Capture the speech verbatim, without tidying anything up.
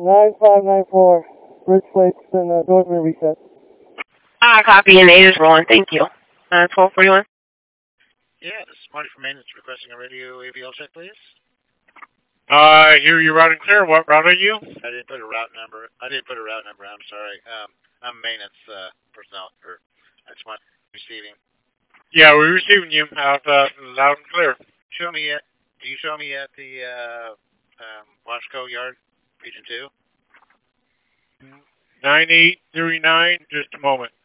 nine five nine four, Bridge Place in uh, Northern Recess. Ah, copy, and eight is rolling. Thank you. Uh, twelve forty-one. Yeah, this is Marty from maintenance requesting a radio A V L check, please. Uh, hear you loud and clear. What route are you? I didn't put a route number. I didn't put a route number. I'm sorry. Um, I'm maintenance uh, personnel. Or I just want receiving. Yeah, we're receiving you out uh, loud and clear. Show me at. Do you show me at the uh, um, Washco Yard, Region Two? Nine eight three nine. Just a moment.